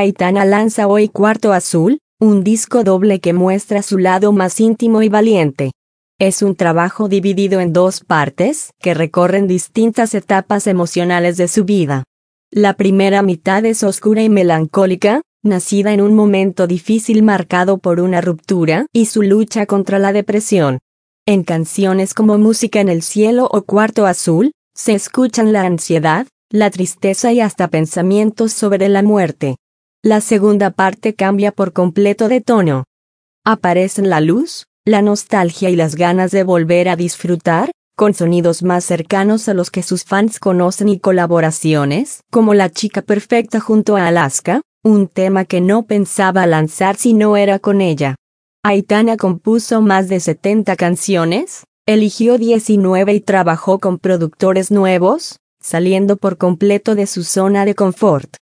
Aitana lanza hoy Cuarto Azul, un disco doble que muestra su lado más íntimo y valiente. Es un trabajo dividido en dos partes, que recorren distintas etapas emocionales de su vida. La primera mitad es oscura y melancólica, nacida en un momento difícil marcado por una ruptura y su lucha contra la depresión. En canciones como Música en el cielo o Cuarto Azul, se escuchan la ansiedad, la tristeza y hasta pensamientos sobre la muerte. La segunda parte cambia por completo de tono. Aparecen la luz, la nostalgia y las ganas de volver a disfrutar, con sonidos más cercanos a los que sus fans conocen y colaboraciones, como La Chica Perfecta junto a Alaska, un tema que no pensaba lanzar si no era con ella. Aitana compuso más de 70 canciones, eligió 19 y trabajó con productores nuevos, saliendo por completo de su zona de confort.